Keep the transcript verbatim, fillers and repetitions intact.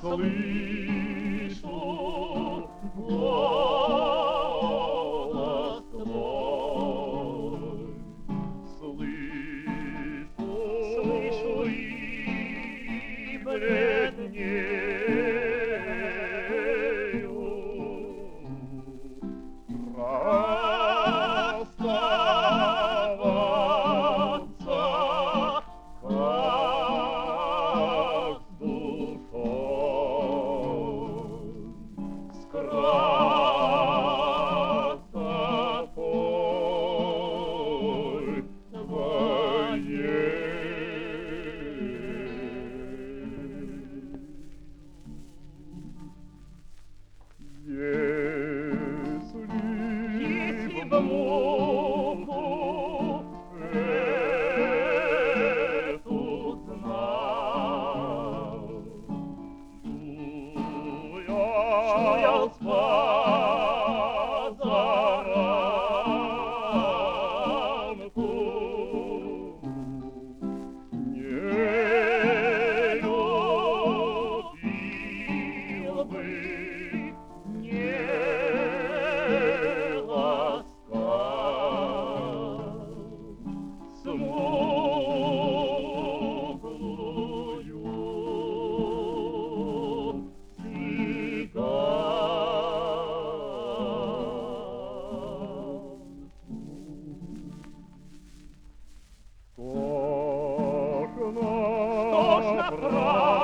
слышу голос твой, слышу, слышу и бледнею. Расставаться как с душой, скрыться тобой твоей. Если бы муку эту знал, что я спал за рамку, не любил бы, не ласкал смуглую цыганку. Тошно, тошно,